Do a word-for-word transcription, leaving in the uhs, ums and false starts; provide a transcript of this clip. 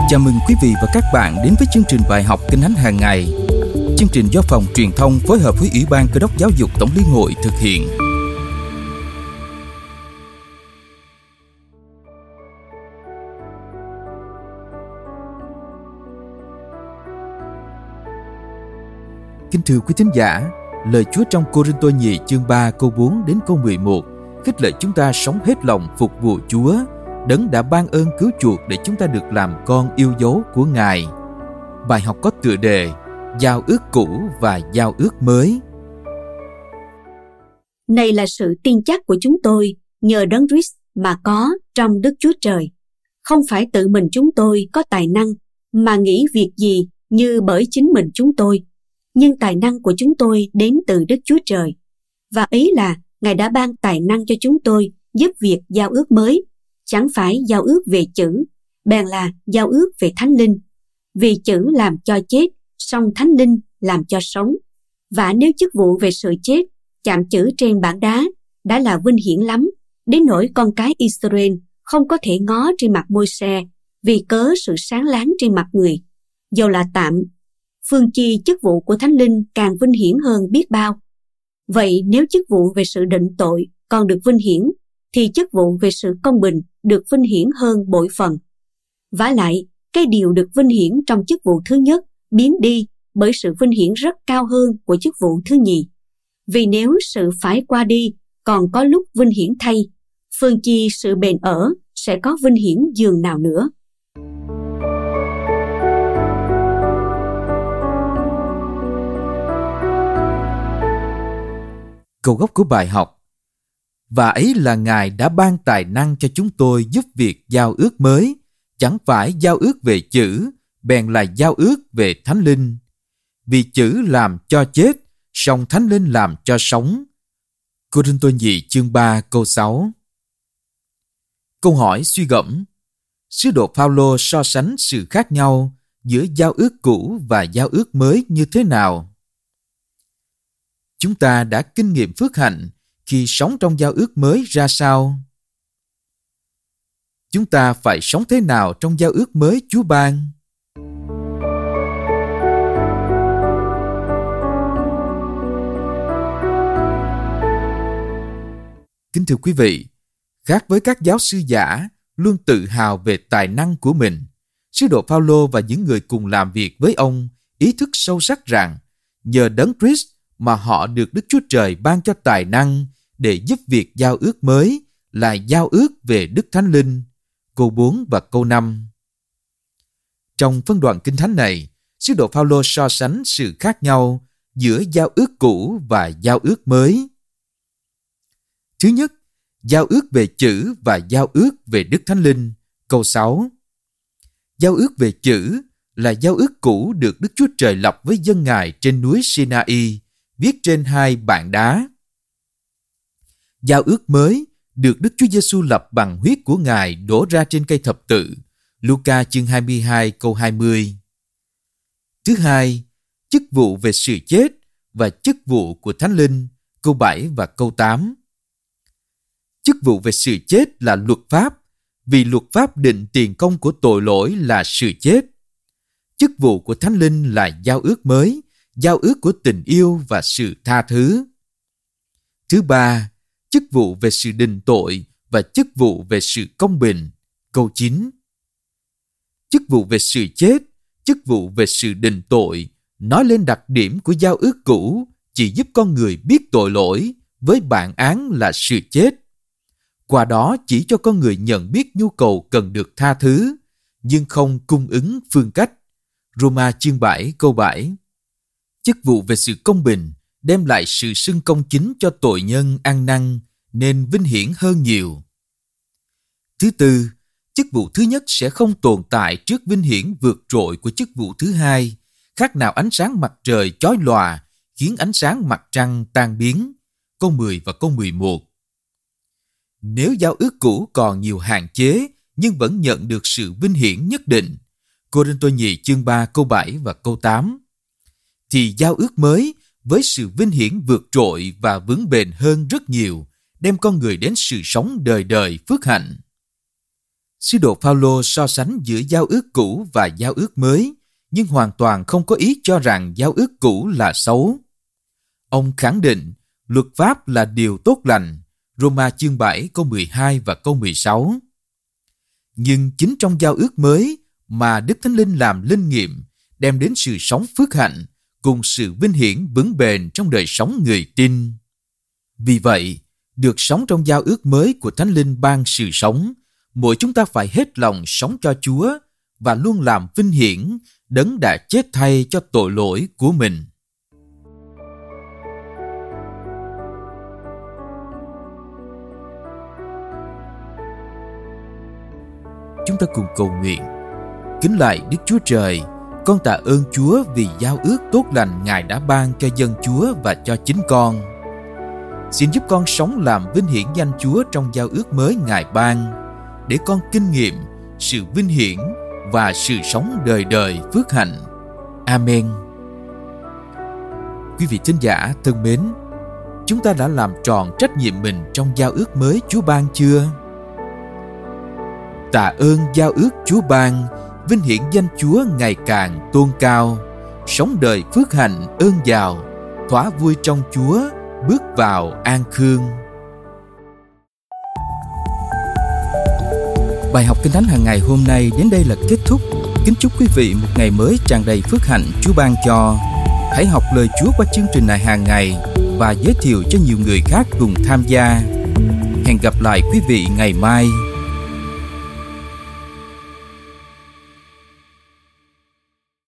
Chào mừng quý vị và các bạn đến với chương trình bài học Kinh Thánh hàng ngày. Chương trình do Phòng Truyền thông phối hợp với Ủy ban Cơ đốc Giáo dục Tổng liên hội thực hiện. Kính thưa quý thính giả, lời Chúa trong Cô-rinh-tô nhì chương ba câu bốn đến câu mười một khích lệ chúng ta sống hết lòng phục vụ Chúa, Đấng đã ban ơn cứu chuộc để chúng ta được làm con yêu dấu của Ngài. Bài học có tựa đề Giao ước cũ và giao ước mới. Này là sự tin chắc của chúng tôi nhờ Đấng Christ mà có trong Đức Chúa Trời. Không phải tự mình chúng tôi có tài năng mà nghĩ việc gì như bởi chính mình chúng tôi, nhưng tài năng của chúng tôi đến từ Đức Chúa Trời. Và ý là Ngài đã ban tài năng cho chúng tôi giúp việc giao ước mới, chẳng phải giao ước về chữ, bèn là giao ước về Thánh Linh. Vì chữ làm cho chết, song Thánh Linh làm cho sống. Và nếu chức vụ về sự chết, chạm chữ trên bảng đá, đã là vinh hiển lắm, đến nỗi con cái Israel không có thể ngó trên mặt Môi-se vì cớ sự sáng láng trên mặt người. Dầu là tạm, phương chi chức vụ của Thánh Linh càng vinh hiển hơn biết bao. Vậy nếu chức vụ về sự định tội còn được vinh hiển, thì chức vụ về sự công bình được vinh hiển hơn bội phần. Vả lại, cái điều được vinh hiển trong chức vụ thứ nhất biến đi bởi sự vinh hiển rất cao hơn của chức vụ thứ nhì. Vì nếu sự phải qua đi còn có lúc vinh hiển thay, phương chi sự bền ở sẽ có vinh hiển dường nào nữa. Câu gốc của bài học: Và ấy là Ngài đã ban tài năng cho chúng tôi giúp việc giao ước mới, chẳng phải giao ước về chữ, bèn là giao ước về Thánh Linh. Vì chữ làm cho chết, song Thánh Linh làm cho sống. Cô-rinh-tô nhì chương ba câu sáu. Câu hỏi suy gẫm: Sứ đồ Phao-lô so sánh sự khác nhau giữa giao ước cũ và giao ước mới như thế nào? Chúng ta đã kinh nghiệm phước hạnh khi sống trong giao ước mới ra sao? Chúng ta phải sống thế nào trong giao ước mới Chúa ban? Kính thưa quý vị, khác với các giáo sư giả luôn tự hào về tài năng của mình, sứ đồ Phao-lô và những người cùng làm việc với ông ý thức sâu sắc rằng nhờ Đấng Christ mà họ được Đức Chúa Trời ban cho tài năng để giúp việc giao ước mới là giao ước về Đức Thánh Linh, câu bốn và câu năm. Trong phân đoạn Kinh Thánh này, sứ đồ Phao-lô so sánh sự khác nhau giữa giao ước cũ và giao ước mới. Thứ nhất, giao ước về chữ và giao ước về Đức Thánh Linh, câu sáu. Giao ước về chữ là giao ước cũ được Đức Chúa Trời lập với dân Ngài trên núi Sinai, viết trên hai bảng đá. Giao ước mới được Đức Chúa Giêsu lập bằng huyết của Ngài đổ ra trên cây thập tự, Luca chương hai mươi hai câu hai mươi. Thứ hai, chức vụ về sự chết và chức vụ của Thánh Linh, câu bảy và câu tám. Chức vụ về sự chết là luật pháp, vì luật pháp định tiền công của tội lỗi là sự chết. Chức vụ của Thánh Linh là giao ước mới, giao ước của tình yêu và sự tha thứ. Thứ ba, chức vụ về sự định tội và chức vụ về sự công bình, câu chín. Chức vụ về sự chết, chức vụ về sự định tội nói lên đặc điểm của giao ước cũ chỉ giúp con người biết tội lỗi với bản án là sự chết. Qua đó chỉ cho con người nhận biết nhu cầu cần được tha thứ, nhưng không cung ứng phương cách. Roma chương bảy câu bảy. Chức vụ về sự công bình đem lại sự xưng công chính cho tội nhân ăn năn nên vinh hiển hơn nhiều. Thứ tư, chức vụ thứ nhất sẽ không tồn tại trước vinh hiển vượt trội của chức vụ thứ hai, khác nào ánh sáng mặt trời chói lòa khiến ánh sáng mặt trăng tan biến. Câu mười và câu mười một. Nếu giao ước cũ còn nhiều hạn chế nhưng vẫn nhận được sự vinh hiển nhất định, Cô-rinh-tô nhì chương ba câu bảy và câu tám, thì giao ước mới với sự vinh hiển vượt trội và vững bền hơn rất nhiều, đem con người đến sự sống đời đời phước hạnh. Sứ đồ Phao-lô so sánh giữa giao ước cũ và giao ước mới, nhưng hoàn toàn không có ý cho rằng giao ước cũ là xấu. Ông khẳng định luật pháp là điều tốt lành, Roma chương bảy câu mười hai và câu mười sáu. Nhưng chính trong giao ước mới mà Đức Thánh Linh làm linh nghiệm, đem đến sự sống phước hạnh cùng sự vinh hiển vững bền trong đời sống người tin. Vì vậy, được sống trong giao ước mới của Thánh Linh ban sự sống, mỗi chúng ta phải hết lòng sống cho Chúa và luôn làm vinh hiển Đấng đã chết thay cho tội lỗi của mình. Chúng ta cùng cầu nguyện. Kính lạy Đức Chúa Trời, con tạ ơn Chúa vì giao ước tốt lành Ngài đã ban cho dân Chúa và cho chính con. Xin giúp con sống làm vinh hiển danh Chúa trong giao ước mới Ngài ban, để con kinh nghiệm sự vinh hiển và sự sống đời đời phước hạnh. Amen. Quý vị thính giả thân mến, chúng ta đã làm tròn trách nhiệm mình trong giao ước mới Chúa ban chưa? Tạ ơn giao ước Chúa ban, vinh hiển danh Chúa ngày càng tôn cao, sống đời phước hạnh ơn giàu, thỏa vui trong Chúa, bước vào an khương. Bài học Kinh Thánh hàng ngày hôm nay đến đây là kết thúc. Kính chúc quý vị một ngày mới tràn đầy phước hạnh Chúa ban cho. Hãy học lời Chúa qua chương trình này hàng ngày và giới thiệu cho nhiều người khác cùng tham gia. Hẹn gặp lại quý vị ngày mai.